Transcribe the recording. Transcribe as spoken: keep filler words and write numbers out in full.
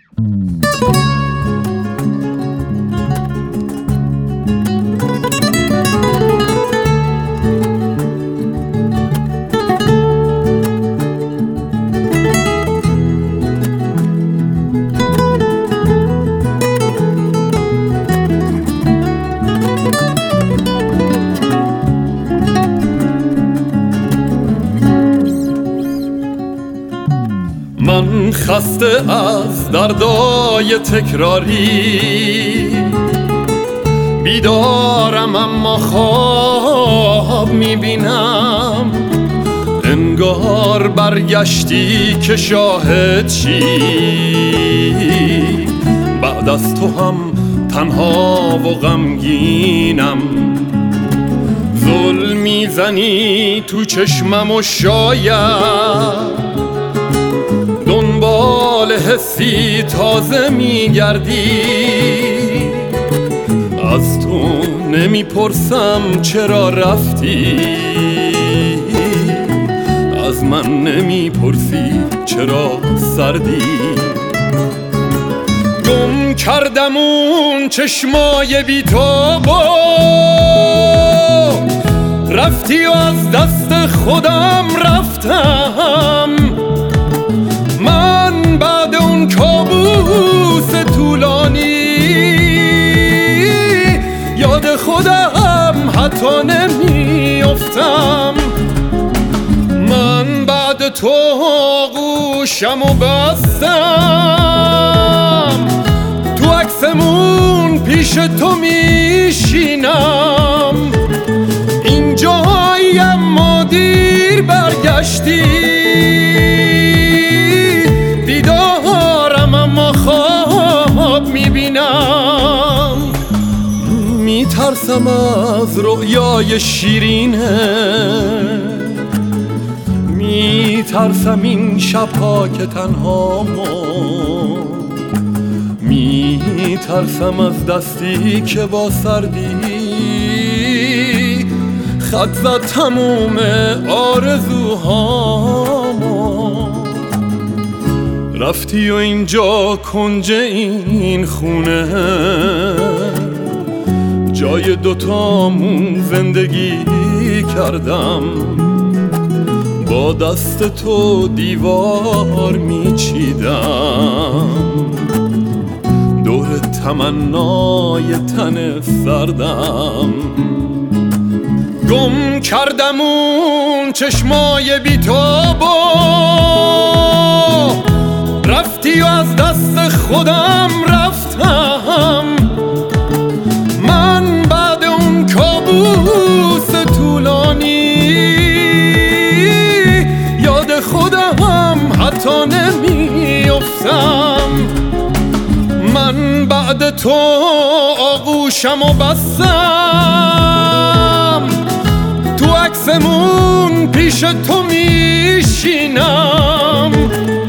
من خسته از دردای تکراری، بیدارم اما خواب میبینم. انگار برگشتی که شاهد چی، بعد از تو هم تنها و غمگینم. ظلم میزنی تو چشمم و شاید دنبال حسی تازه میگردی. از تو نمیپرسم چرا رفتی، از من نمیپرسی چرا سردی. گم کردم اون چشمای بی تو با رفتی و از دست خودم رفتم. من بعد اون کابوس طولانی یاد خودم حتی نمیافتم. من بعد تو آغوشم و بستم، تو عکسمون پیش تو میشینم. اینجایی اما دیر برگشتی، بیدارم اما خواب میبینم. میترسم از رؤیای شیرینه، میترسم این شبها که تنها مون، میترسم از دستی که با سردی خط زد تموم آرزوهامو. رفتی و اینجا کنج این خونه، جای دوتامون زندگی کردم. با دست تو دیوار میچیدم، دور تمنای تن سردم. گم کردم اون چشمای بی تابو، رفتی و از دست خودم رفتم. من بعد اون کابوس طولانی یاد خودم حتی نمیافتم. من بعد تو آغوشم و بستم، تو عکسمون پیش تو میشینم.